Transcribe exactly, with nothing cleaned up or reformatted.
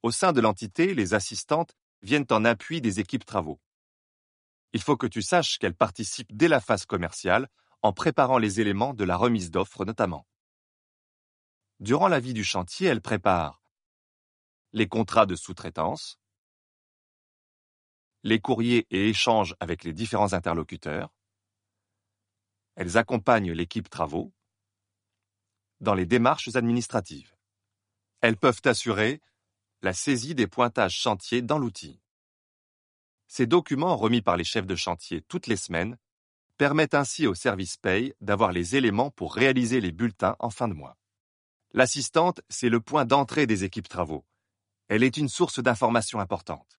Au sein de l'entité, les assistantes viennent en appui des équipes travaux. Il faut que tu saches qu'elles participent dès la phase commerciale en préparant les éléments de la remise d'offres notamment. Durant la vie du chantier, elles préparent les contrats de sous-traitance, les courriers et échanges avec les différents interlocuteurs. Elles accompagnent l'équipe travaux dans les démarches administratives. Elles peuvent assurer la saisie des pointages chantiers dans l'outil. Ces documents remis par les chefs de chantier toutes les semaines permettent ainsi au service paye d'avoir les éléments pour réaliser les bulletins en fin de mois. L'assistante, c'est le point d'entrée des équipes travaux. Elle est une source d'information importante.